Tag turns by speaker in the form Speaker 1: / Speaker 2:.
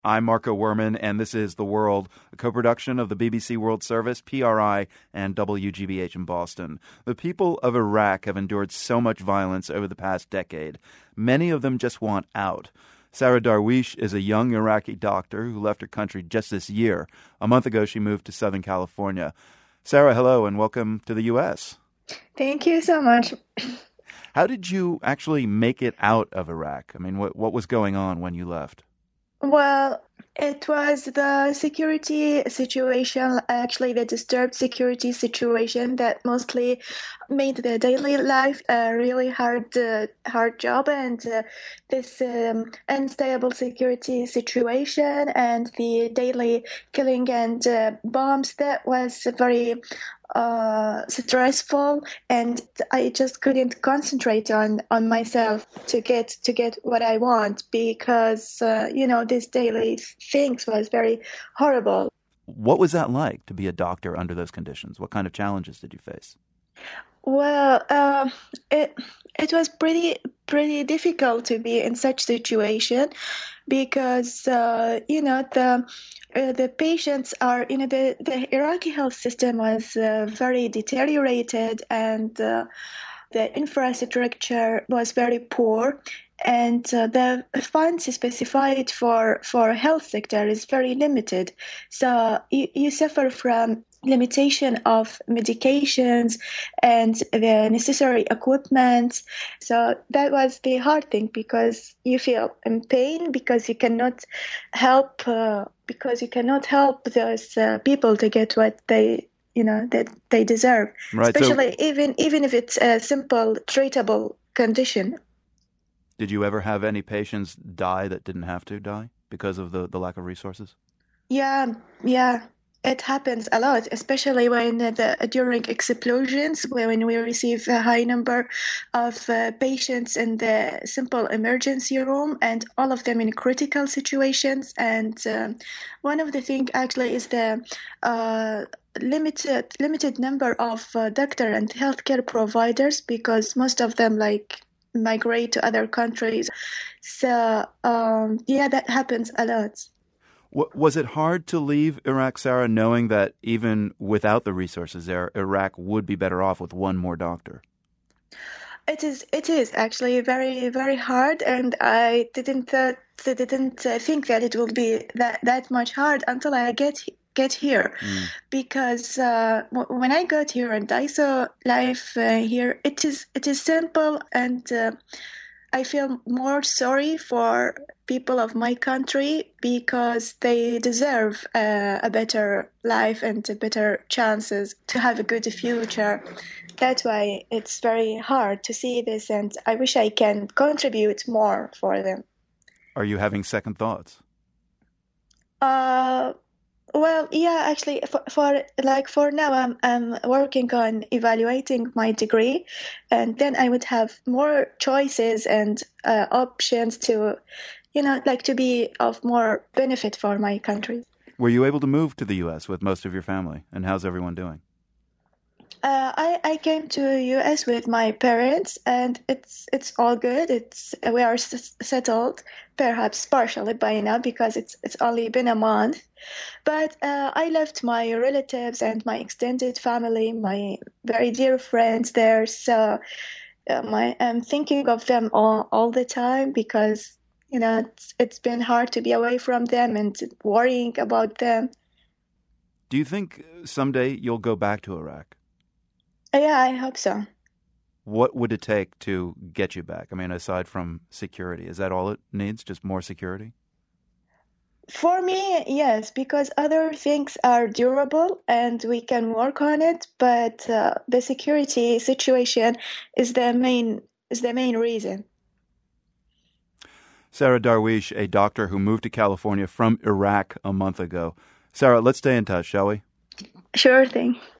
Speaker 1: I'm Marco Werman, and this is The World, a co-production of the BBC World Service, PRI, and WGBH in Boston. The people of Iraq have endured so much violence over the past decade. Many of them just want out. Sarah Darwish is a young Iraqi doctor who left her country just this year. A month ago, she moved to Southern California. Sarah, hello, and welcome to the U.S.
Speaker 2: Thank you so much.
Speaker 1: How did you actually make it out of Iraq? I mean, what was going on when you left?
Speaker 2: Well, it was the security situation, actually the disturbed security situation that mostly made the daily life a really hard job, and this unstable security situation and the daily killing and bombs, that was very stressful, and I just couldn't concentrate on myself to get what I want, because these daily things was very horrible.
Speaker 1: What was that like to be a doctor under those conditions? What kind of challenges did you face?
Speaker 2: Well, it was pretty difficult to be in such situation, because the patients are, the Iraqi health system was very deteriorated, and the infrastructure was very poor, and the funds specified for health sector is very limited. So you suffer from limitation of medications and the necessary equipment. So that was the hard thing, because you feel in pain because you cannot help those people to get what that they deserve.
Speaker 1: Right.
Speaker 2: Especially even if it's a simple treatable condition.
Speaker 1: Did you ever have any patients die that didn't have to die because of the lack of resources?
Speaker 2: Yeah. It happens a lot, especially when during explosions, when we receive a high number of patients in the simple emergency room, and all of them in critical situations. And one of the things actually is the limited number of doctor and healthcare providers, because most of them migrate to other countries. So that happens a lot.
Speaker 1: Was it hard to leave Iraq, Sarah, knowing that even without the resources there, Iraq would be better off with one more doctor?
Speaker 2: It is actually very, very hard, and I didn't think that it will be that much hard until I get here. Because when I got here and I saw life here, it is simple, and I feel more sorry for people of my country, because they deserve a better life and better chances to have a good future. That's why it's very hard to see this, and I wish I can contribute more for them.
Speaker 1: Are you having second thoughts?
Speaker 2: Well, yeah, actually, for now, I'm working on evaluating my degree, and then I would have more choices and options to, to be of more benefit for my country.
Speaker 1: Were you able to move to the U.S. with most of your family, and how's everyone doing?
Speaker 2: I came to U.S. with my parents, and it's all good. We are settled, perhaps partially by now, because it's only been a month. But I left my relatives and my extended family, my very dear friends there. So I'm thinking of them all the time, because it's been hard to be away from them and worrying about them.
Speaker 1: Do you think someday you'll go back to Iraq?
Speaker 2: Yeah, I hope so.
Speaker 1: What would it take to get you back? I mean, aside from security, is that all it needs? Just more security?
Speaker 2: For me, yes, because other things are durable and we can work on it, but the security situation is the main reason.
Speaker 1: Sarah Darwish, a doctor who moved to California from Iraq a month ago. Sarah, let's stay in touch, shall we?
Speaker 2: Sure thing.